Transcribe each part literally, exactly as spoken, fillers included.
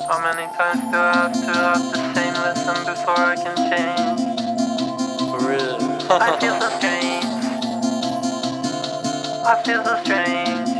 How many times do I have to have the same lesson before I can change? For real. I feel so strange. I feel so strange.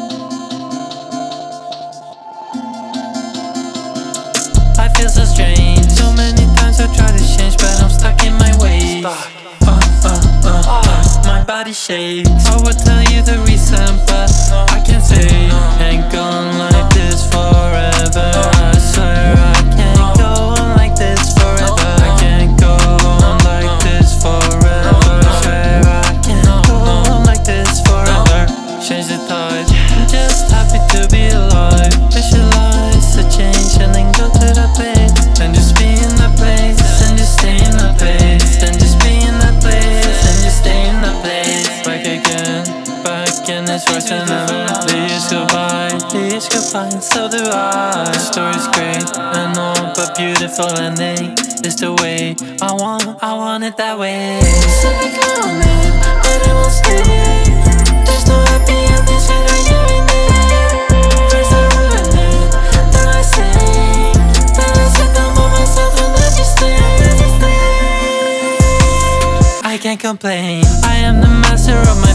I feel so strange. So many times I try to change, but I'm stuck in my ways. Uh, uh, uh, uh, my body shakes. I would tell you the reason, but I can't say. Ain't gone like this forever. I swear I can't go on like this forever. I can't go on like this forever. I swear I can't go on like this forever. Change the tide. I'm just happy to be alive. Visualize the change and then go to that place. Then just be in that place. Then just stay in that place. Then just be in that place. Then just stay in that place. Back again, back and it's worse than ever. The years go by, the years go by, and so do I. The story's great and all, but beautiful ending is the way I want, I want it that way. Something coming, but it won't stay. There's no happy endings without you in it. First I ruin it, then I sing. Then I sit down by myself and I just stay. I can't complain, I am the master of my